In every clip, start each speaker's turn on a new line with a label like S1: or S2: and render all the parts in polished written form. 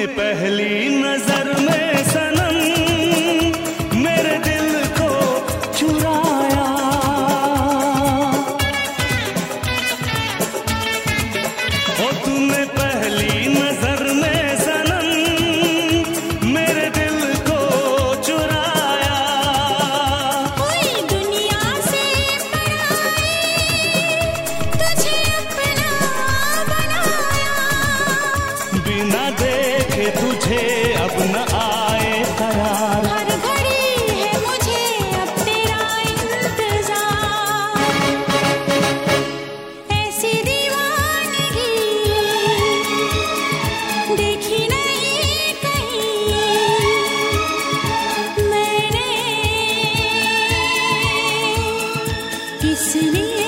S1: पहली नजर में सनम मेरे दिल को चुराया। ओ तूने पहली नजर में सनम मेरे दिल को चुराया।
S2: कोई दुनिया से पराई तुझे अपना बनाया।
S1: बिना देखे तुझे अब न आए करार।
S2: हर घड़ी है मुझे अब तेरा इंतजार। ऐसी दीवानगी देखी नहीं कहीं मैंने, इसलिए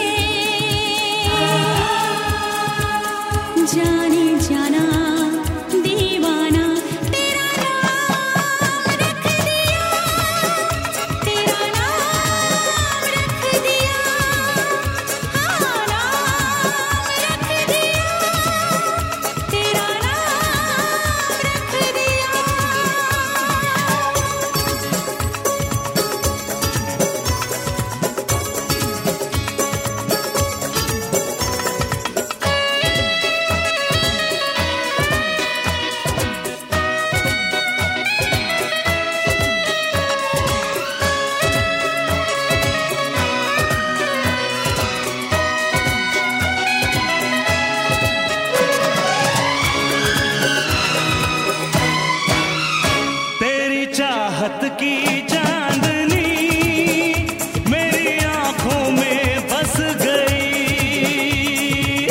S2: जाने जाना दीवाना तेरा नाम रख दिया। तेरा नाम रख दिया। हाँ नाम रख दिया। तेरा नाम रख दिया।
S1: तेरी चाहत की चांदनी मेरी आंखों में बस गई।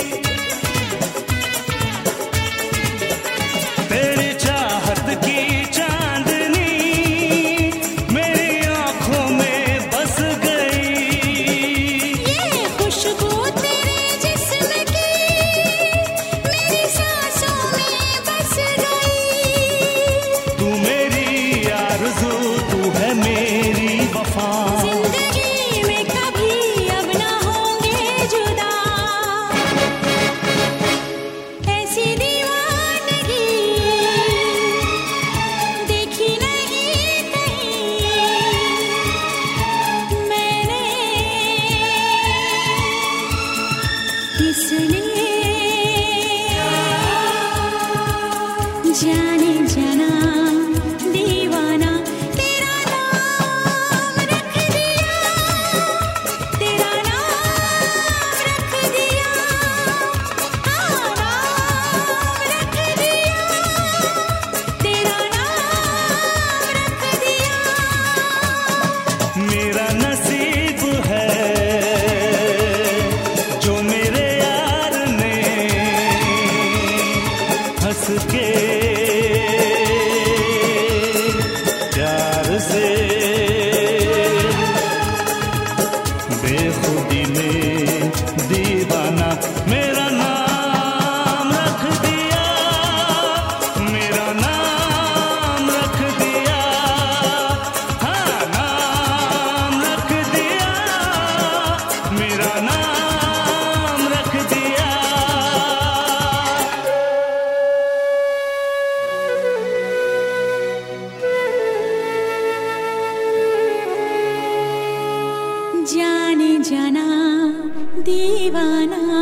S1: तेरी चाहत की चांदनी मेरी आंखों में बस गई।
S2: ये खुशबू तेरे जिस्म की मेरी सांसों में बस गई।
S1: तू मेरी आरज़ू, तू है मेरी वफा।
S2: जिंदगी में कभी अब ना होंगे जुदा। ऐसी दीवानगी देखी नहीं कहीं मैंने, इसलिए जाने जाना दीवाना तेरा नाम रख दिया। तेरा नाम रख दिया। हाँ नाम रख दिया। तेरा नाम रख दिया।
S1: मेरा नसीब है जो मेरे यार ने हंस के प्यार से बेखुदी में दीवाना मेरा नाम रख दिया। मेरा नाम रख दिया। हाँ नाम रख दिया। मेरा नाम रख दिया।
S2: जाने जाना दीवाना